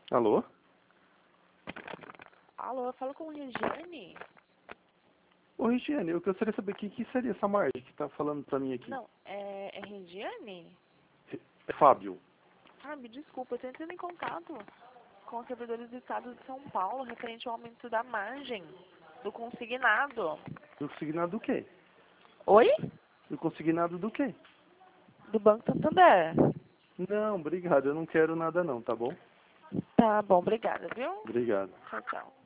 Alô? Alô, eu falo com Regiane? Ô, Regiane, eu gostaria de saber quem que seria essa Marge que tá falando pra mim aqui. Não, é Regiane? É Fábio. Ah, me desculpa, eu tô entrando em contato com os servidores do estado de São Paulo referente ao aumento da margem do consignado. Do consignado do quê? Oi? Do consignado do quê? Do Banco Santander. Não, obrigado, eu não quero nada não, tá bom? Tá bom, obrigada, viu? Obrigado. Tchau, tchau.